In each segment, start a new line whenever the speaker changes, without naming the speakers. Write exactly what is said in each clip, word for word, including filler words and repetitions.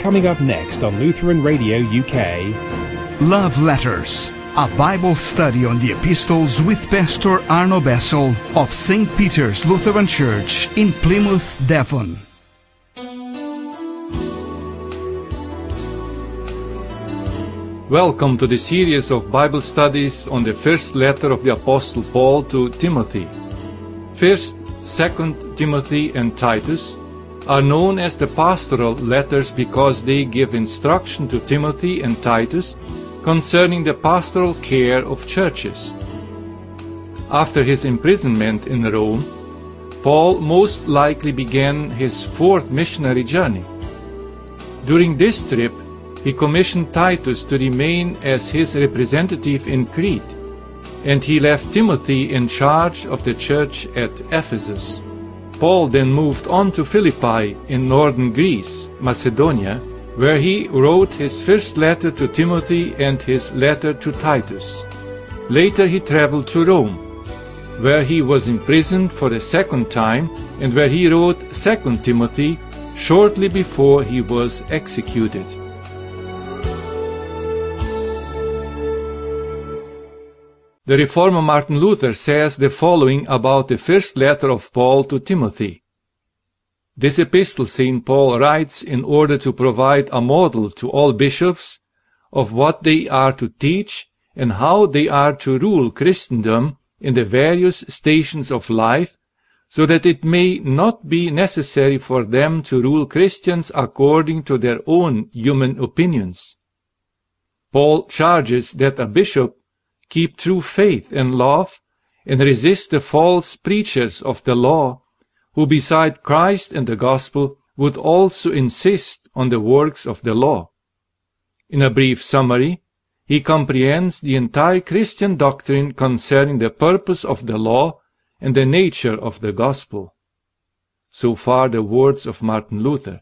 Coming up next on Lutheran Radio U K.
Love Letters, a Bible study on the epistles with Pastor Arno Bessel of Saint Peter's Lutheran Church in Plymouth, Devon.
Welcome to the series of Bible studies on the first letter of the Apostle Paul to Timothy. First, Second Timothy and Titus are known as the pastoral letters because they give instruction to Timothy and Titus concerning the pastoral care of churches. After his imprisonment in Rome, Paul most likely began his fourth missionary journey. During this trip, he commissioned Titus to remain as his representative in Crete, and he left Timothy in charge of the church at Ephesus. Paul then moved on to Philippi in northern Greece, Macedonia, where he wrote his first letter to Timothy and his letter to Titus. Later he traveled to Rome, where he was imprisoned for the second time and where he wrote Second Timothy shortly before he was executed. The Reformer Martin Luther says the following about the first letter of Paul to Timothy. This epistle Saint Paul writes in order to provide a model to all bishops of what they are to teach and how they are to rule Christendom in the various stations of life, so that it may not be necessary for them to rule Christians according to their own human opinions. Paul charges that a bishop keep true faith and love, and resist the false preachers of the law, who beside Christ and the gospel would also insist on the works of the law. In a brief summary, he comprehends the entire Christian doctrine concerning the purpose of the law and the nature of the gospel. So far the words of Martin Luther.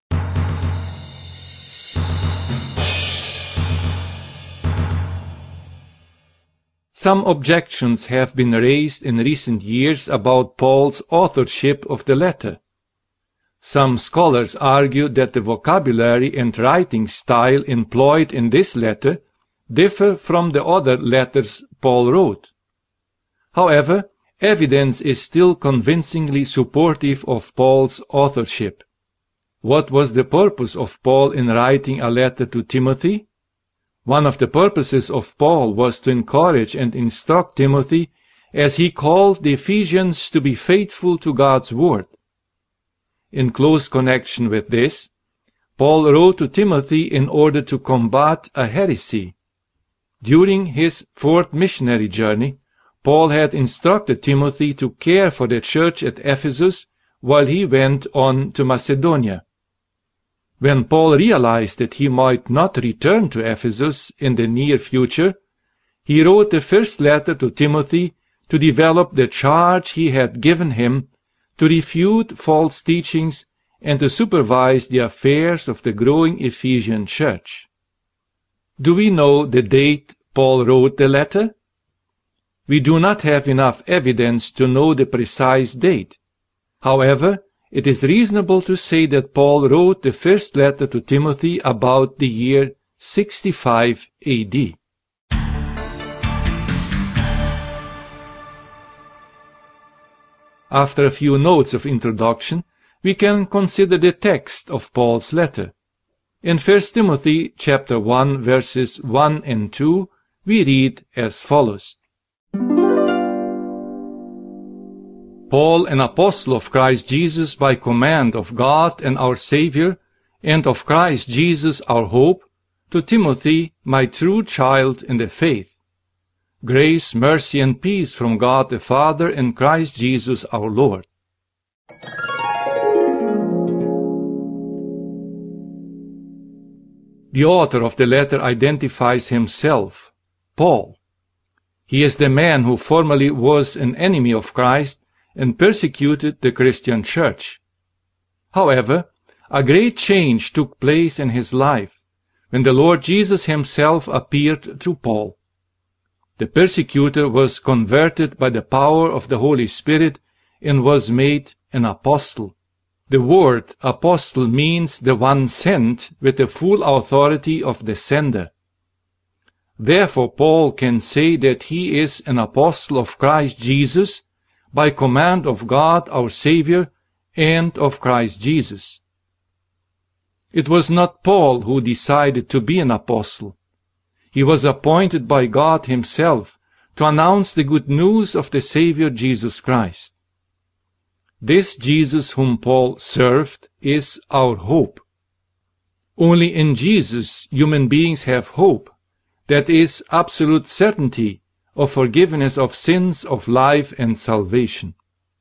Some objections have been raised in recent years about Paul's authorship of the letter. Some scholars argue that the vocabulary and writing style employed in this letter differ from the other letters Paul wrote. However, evidence is still convincingly supportive of Paul's authorship. What was the purpose of Paul in writing a letter to Timothy? One of the purposes of Paul was to encourage and instruct Timothy as he called the Ephesians to be faithful to God's word. In close connection with this, Paul wrote to Timothy in order to combat a heresy. During his fourth missionary journey, Paul had instructed Timothy to care for the church at Ephesus while he went on to Macedonia. When Paul realized that he might not return to Ephesus in the near future, he wrote the first letter to Timothy to develop the charge he had given him to refute false teachings and to supervise the affairs of the growing Ephesian church. Do we know the date Paul wrote the letter? We do not have enough evidence to know the precise date. However, it is reasonable to say that Paul wrote the first letter to Timothy about the year sixty-five A D. After a few notes of introduction, we can consider the text of Paul's letter. In First Timothy chapter one verses one and two, we read as follows. Paul, an apostle of Christ Jesus by command of God and our Savior, and of Christ Jesus our hope, to Timothy, my true child in the faith. Grace, mercy, and peace from God the Father and Christ Jesus our Lord. The author of the letter identifies himself, Paul. He is the man who formerly was an enemy of Christ and persecuted the Christian church. However, a great change took place in his life when the Lord Jesus himself appeared to Paul. The persecutor was converted by the power of the Holy Spirit and was made an apostle. The word apostle means the one sent with the full authority of the sender. Therefore, Paul can say that he is an apostle of Christ Jesus by command of God our Savior and of Christ Jesus. It was not Paul who decided to be an apostle. He was appointed by God himself to announce the good news of the Savior Jesus Christ. This Jesus whom Paul served is our hope. Only in Jesus human beings have hope, that is, absolute certainty of forgiveness of sins, of life and salvation.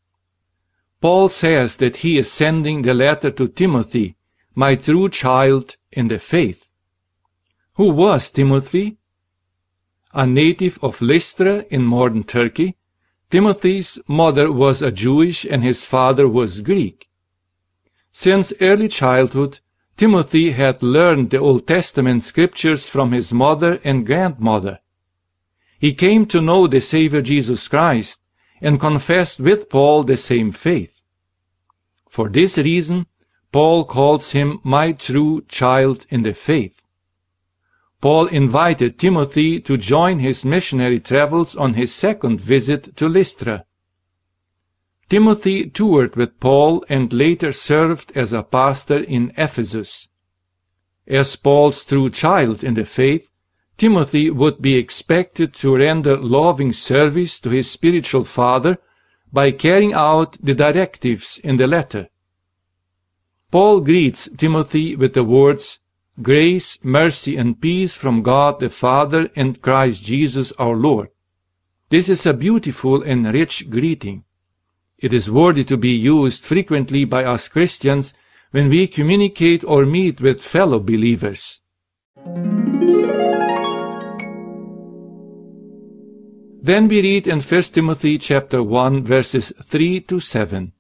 Paul says that he is sending the letter to Timothy, my true child in the faith. Who was Timothy? A native of Lystra in modern Turkey, Timothy's mother was a Jewish and his father was Greek. Since early childhood, Timothy had learned the Old Testament scriptures from his mother and grandmother. He came to know the Savior Jesus Christ and confessed with Paul the same faith. For this reason, Paul calls him my true child in the faith. Paul invited Timothy to join his missionary travels on his second visit to Lystra. Timothy toured with Paul and later served as a pastor in Ephesus. As Paul's true child in the faith, Timothy would be expected to render loving service to his spiritual father by carrying out the directives in the letter. Paul greets Timothy with the words, "Grace, mercy, and peace from God the Father and Christ Jesus our Lord." This is a beautiful and rich greeting. It is worthy to be used frequently by us Christians when we communicate or meet with fellow believers. Then we read in First Timothy chapter one verses three to seven.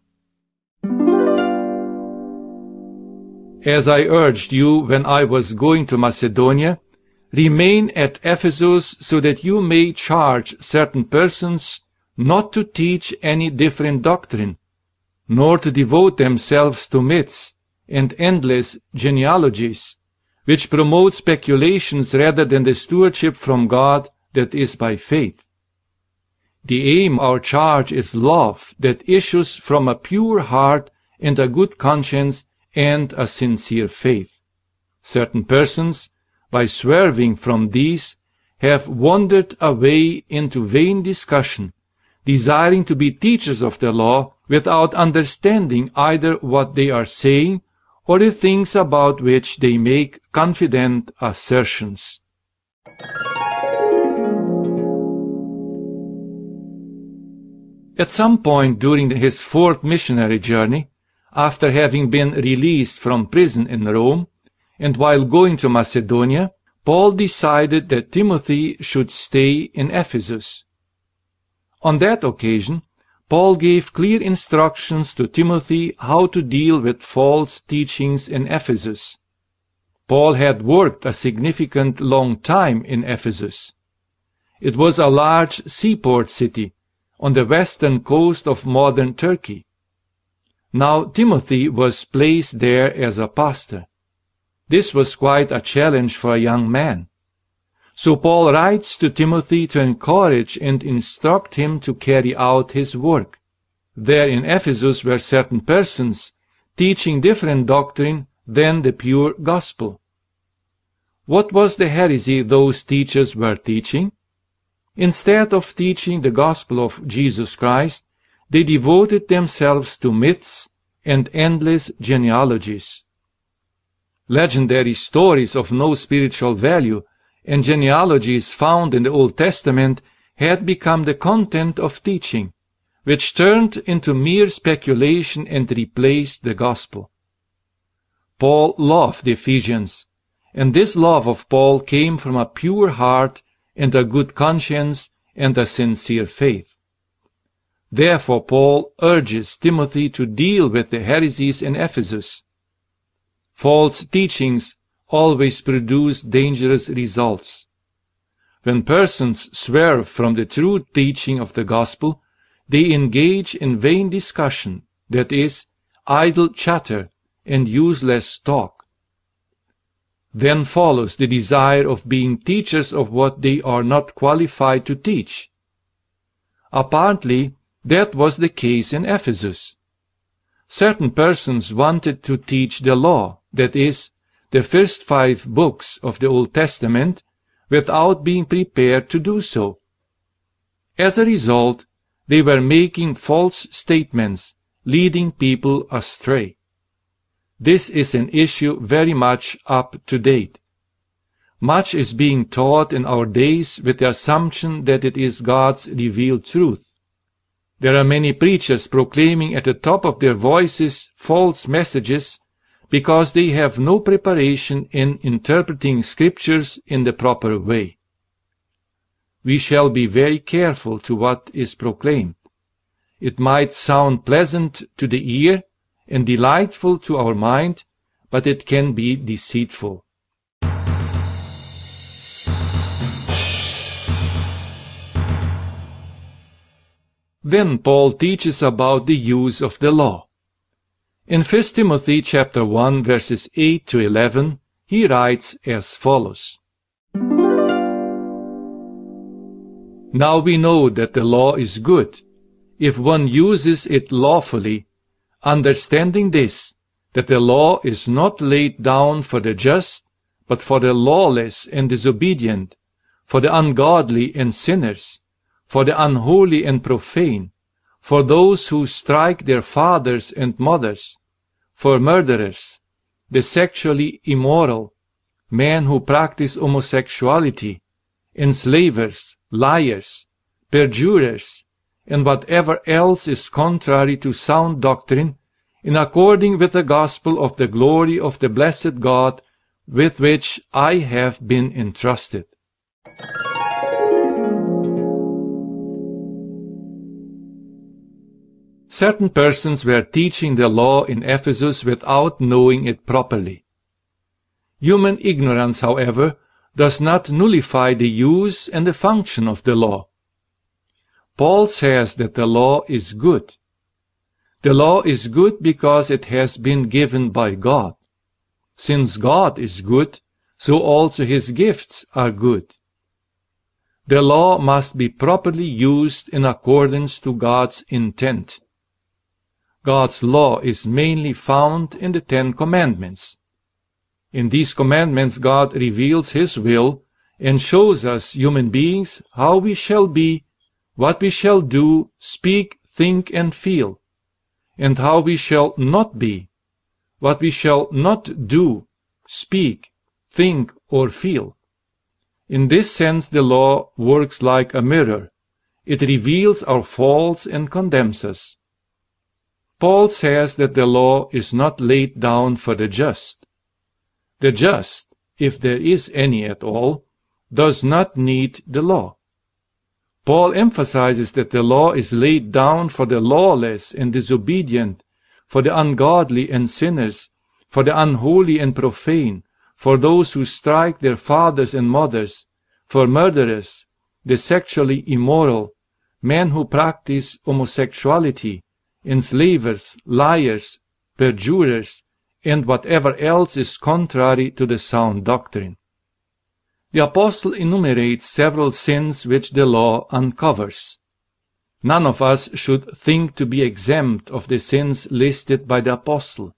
As I urged you when I was going to Macedonia, remain at Ephesus so that you may charge certain persons not to teach any different doctrine, nor to devote themselves to myths and endless genealogies, which promote speculations rather than the stewardship from God that is by faith. The aim of our charge is love that issues from a pure heart and a good conscience and a sincere faith. Certain persons, by swerving from these, have wandered away into vain discussion, desiring to be teachers of the law without understanding either what they are saying or the things about which they make confident assertions. At some point during his fourth missionary journey, after having been released from prison in Rome, and while going to Macedonia, Paul decided that Timothy should stay in Ephesus. On that occasion, Paul gave clear instructions to Timothy how to deal with false teachings in Ephesus. Paul had worked a significant long time in Ephesus. It was a large seaport city on the western coast of modern Turkey. Now Timothy was placed there as a pastor. This was quite a challenge for a young man. So Paul writes to Timothy to encourage and instruct him to carry out his work. There in Ephesus were certain persons teaching different doctrine than the pure gospel. What was the heresy those teachers were teaching? Instead of teaching the gospel of Jesus Christ, they devoted themselves to myths and endless genealogies. Legendary stories of no spiritual value and genealogies found in the Old Testament had become the content of teaching, which turned into mere speculation and replaced the gospel. Paul loved the Ephesians, and this love of Paul came from a pure heart and a good conscience and a sincere faith. Therefore Paul urges Timothy to deal with the heresies in Ephesus. False teachings always produce dangerous results. When persons swerve from the true teaching of the gospel, they engage in vain discussion, that is, idle chatter and useless talk. Then follows the desire of being teachers of what they are not qualified to teach. Apparently, that was the case in Ephesus. Certain persons wanted to teach the law, that is, the first five books of the Old Testament, without being prepared to do so. As a result, they were making false statements, leading people astray. This is an issue very much up to date. Much is being taught in our days with the assumption that it is God's revealed truth. There are many preachers proclaiming at the top of their voices false messages because they have no preparation in interpreting scriptures in the proper way. We shall be very careful to what is proclaimed. It might sound pleasant to the ear and delightful to our mind, but it can be deceitful. Then Paul teaches about the use of the law. In First Timothy chapter one verses eight to eleven, he writes as follows. Now we know that the law is good, if one uses it lawfully, understanding this, that the law is not laid down for the just, but for the lawless and disobedient, for the ungodly and sinners, for the unholy and profane, for those who strike their fathers and mothers, for murderers, the sexually immoral, men who practice homosexuality, enslavers, liars, perjurers, and whatever else is contrary to sound doctrine, in according with the gospel of the glory of the blessed God, with which I have been entrusted. Certain persons were teaching the law in Ephesus without knowing it properly. Human ignorance, however, does not nullify the use and the function of the law. Paul says that the law is good. The law is good because it has been given by God. Since God is good, so also his gifts are good. The law must be properly used in accordance to God's intent. God's law is mainly found in the Ten Commandments. In these commandments God reveals his will and shows us human beings how we shall be, what we shall do, speak, think, and feel, and how we shall not be, what we shall not do, speak, think, or feel. In this sense the law works like a mirror. It reveals our faults and condemns us. Paul says that the law is not laid down for the just. The just, if there is any at all, does not need the law. Paul emphasizes that the law is laid down for the lawless and disobedient, for the ungodly and sinners, for the unholy and profane, for those who strike their fathers and mothers, for murderers, the sexually immoral, men who practice homosexuality, enslavers, liars, perjurers, and whatever else is contrary to the sound doctrine. The apostle enumerates several sins which the law uncovers. None of us should think to be exempt of the sins listed by the apostle.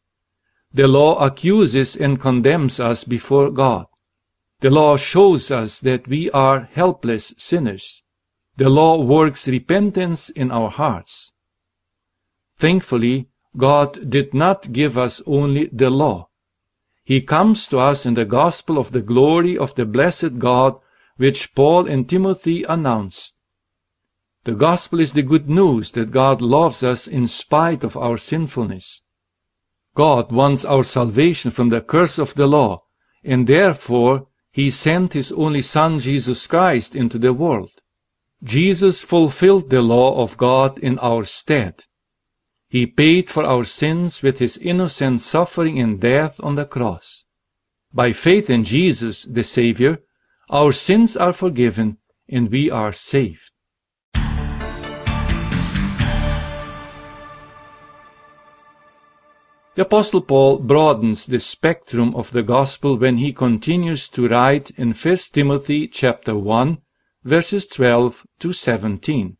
The law accuses and condemns us before God. The law shows us that we are helpless sinners. The law works repentance in our hearts. Thankfully, God did not give us only the law. He comes to us in the gospel of the glory of the blessed God, which Paul and Timothy announced. The gospel is the good news that God loves us in spite of our sinfulness. God wants our salvation from the curse of the law, and therefore He sent His only Son Jesus Christ into the world. Jesus fulfilled the law of God in our stead. He paid for our sins with His innocent suffering and death on the cross. By faith in Jesus, the Savior, our sins are forgiven and we are saved. The Apostle Paul broadens the spectrum of the gospel when he continues to write in First Timothy chapter one, verses twelve to seventeen.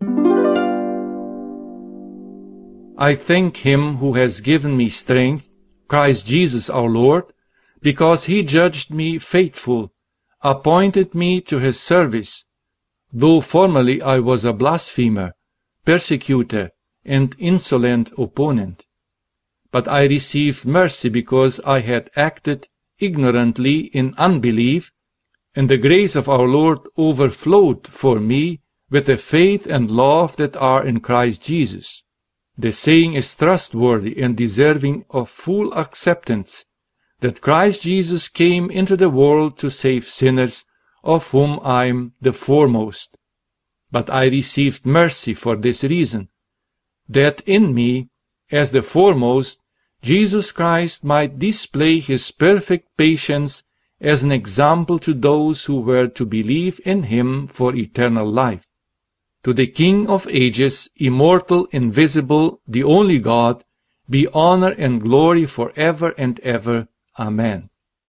I thank him who has given me strength, Christ Jesus our Lord, because he judged me faithful, appointed me to his service, though formerly I was a blasphemer, persecutor, and insolent opponent. But I received mercy because I had acted ignorantly in unbelief, and the grace of our Lord overflowed for me with the faith and love that are in Christ Jesus. The saying is trustworthy and deserving of full acceptance, that Christ Jesus came into the world to save sinners, of whom I am the foremost. But I received mercy for this reason, that in me, as the foremost, Jesus Christ might display his perfect patience as an example to those who were to believe in him for eternal life. To the King of ages, immortal, invisible, the only God, be honor and glory forever and ever. Amen.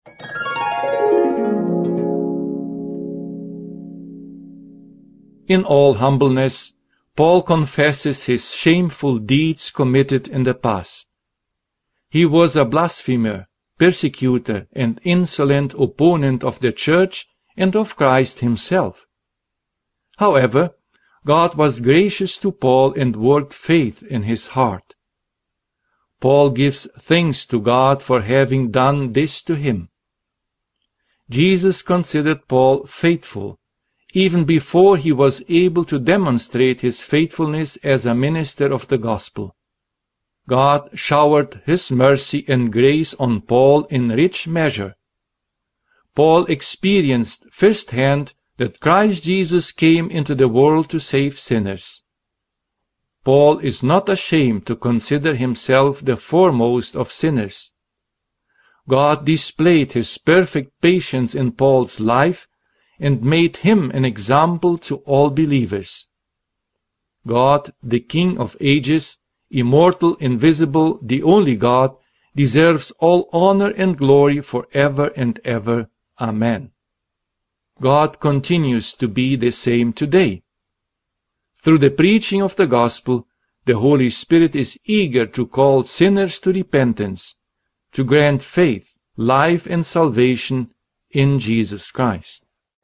In all humbleness, Paul confesses his shameful deeds committed in the past. He was a blasphemer, persecutor, and insolent opponent of the Church and of Christ himself. However, God was gracious to Paul and worked faith in his heart. Paul gives thanks to God for having done this to him. Jesus considered Paul faithful, even before he was able to demonstrate his faithfulness as a minister of the gospel. God showered his mercy and grace on Paul in rich measure. Paul experienced firsthand that Christ Jesus came into the world to save sinners. Paul is not ashamed to consider himself the foremost of sinners. God displayed his perfect patience in Paul's life and made him an example to all believers. God, the King of ages, immortal, invisible, the only God, deserves all honor and glory forever and ever. Amen. God continues to be the same today. Through the preaching of the gospel, the Holy Spirit is eager to call sinners to repentance, to grant faith, life, and salvation in Jesus Christ.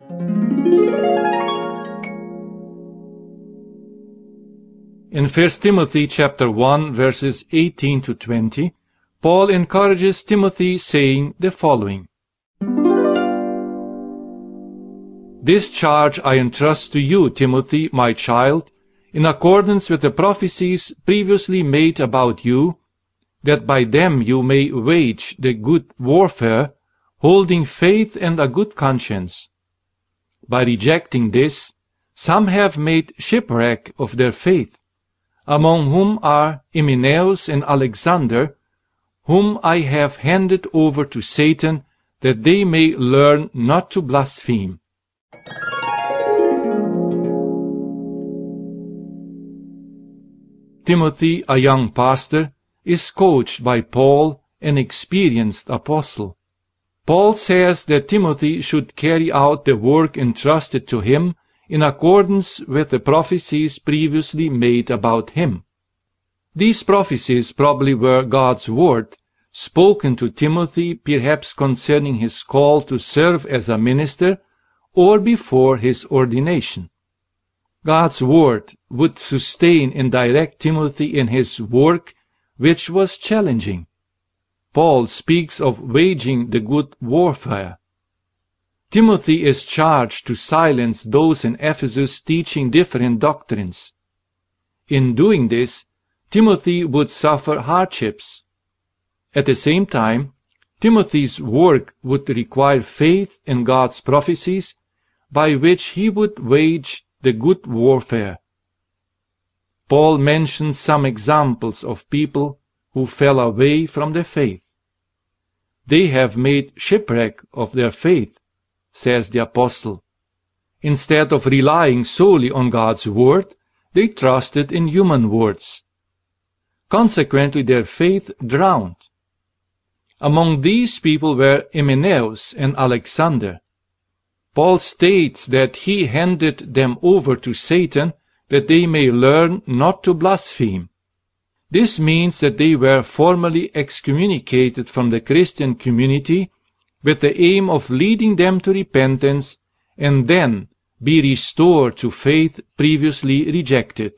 In First Timothy chapter one, verses eighteen to twenty, Paul encourages Timothy, saying the following: This charge I entrust to you, Timothy, my child, in accordance with the prophecies previously made about you, that by them you may wage the good warfare, holding faith and a good conscience. By rejecting this, some have made shipwreck of their faith, among whom are Hymenaeus and Alexander, whom I have handed over to Satan, that they may learn not to blaspheme. Timothy, a young pastor, is coached by Paul, an experienced apostle. Paul says that Timothy should carry out the work entrusted to him in accordance with the prophecies previously made about him. These prophecies probably were God's word, spoken to Timothy perhaps concerning his call to serve as a minister, or before his ordination. God's word would sustain and direct Timothy in his work, which was challenging. Paul speaks of waging the good warfare. Timothy is charged to silence those in Ephesus teaching different doctrines. In doing this, Timothy would suffer hardships. At the same time, Timothy's work would require faith in God's prophecies, by which he would wage the good warfare. Paul mentions some examples of people who fell away from the faith. They have made shipwreck of their faith, says the apostle. Instead of relying solely on God's word, they trusted in human words. consequently their faith drowned. Among these people were Hymenaeus and Alexander. Paul states that he handed them over to Satan that they may learn not to blaspheme. This means that they were formally excommunicated from the Christian community with the aim of leading them to repentance and then be restored to faith previously rejected.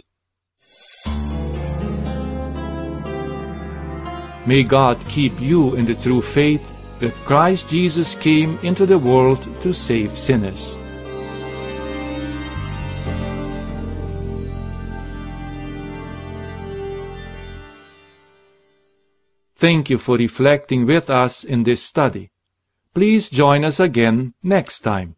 May God keep you in the true faith that Christ Jesus came into the world to save sinners. Thank you for reflecting with us in this study. Please join us again next time.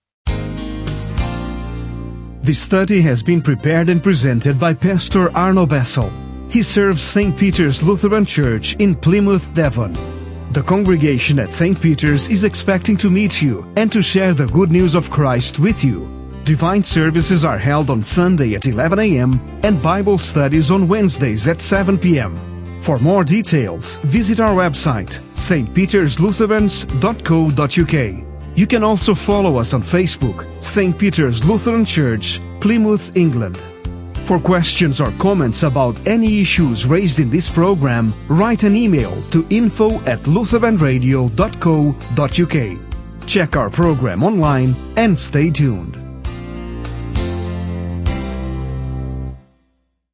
This study has been prepared and presented by Pastor Arno Bessel. He serves Saint Peter's Lutheran Church in Plymouth, Devon. The congregation at Saint Peter's is expecting to meet you and to share the good news of Christ with you. Divine services are held on Sunday at eleven a m and Bible studies on Wednesdays at seven p m For more details, visit our website, s t peters lutherans dot co dot u k. You can also follow us on Facebook, Saint Peter's Lutheran Church, Plymouth, England. For questions or comments about any issues raised in this program, write an email to info at lutheran radio dot co dot u k. Check our program online and stay tuned.